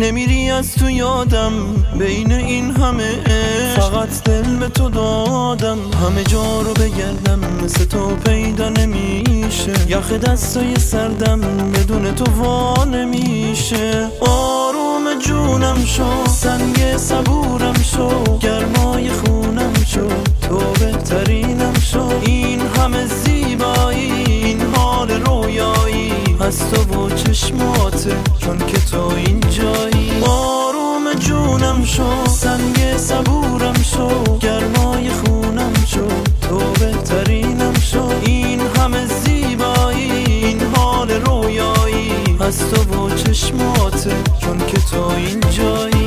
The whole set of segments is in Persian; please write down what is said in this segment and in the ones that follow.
نمیری از تو یادم بین این همه عشق، فقط دل به تو دادم همه جا رو بگردم مثل تو پیدا نمیشه، یخ دستای سردم بدون تو وا نمیشه. آروم جونم شو، سنگ صبورم شو، گرمای خونم شو، تو بهترینم شو. این همه زیبایی، این حال رویایی از تو و چشماته، چون که تو اینجایی. آروم جونم شو، سنگ صبورم شو، گرمای خونم شو، تو بهترینم شو. این همه زیبایی، این حال رویایی از تو و چشماته، چون که تو اینجایی.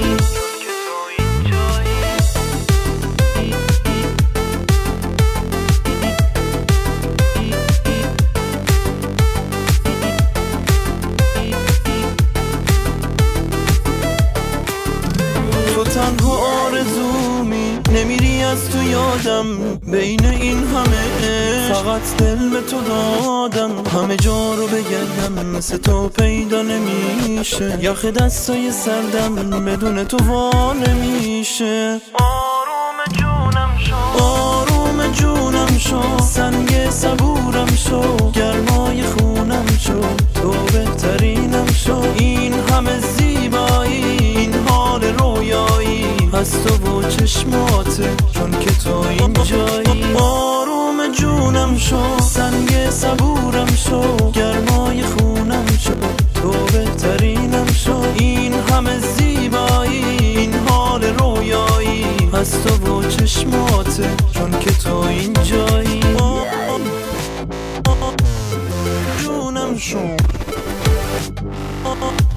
تنها آرزومی، نمیری از تو یادم بین این همه عشق، فقط دل به تو دادم همه جا رو بگردم مثل تو پیدا نمیشه، یخ دستای سردم بدون تو وا نمیشه. آروم جونم شو، آروم جونم شو، سنگ صبورم شو، گرمای خونم شو، تو بهترینم شو. این همه زیبایی، این حال رویایی از تو و چشماته، چون که تو اینجایی. آروم جونم شو، سنگ صبورم شو، گرمای خونم شو، تو بهترینم شو. این همه زیبایی، این حال رویایی از تو و چشماته، چون که تو اینجایی. جونم شو.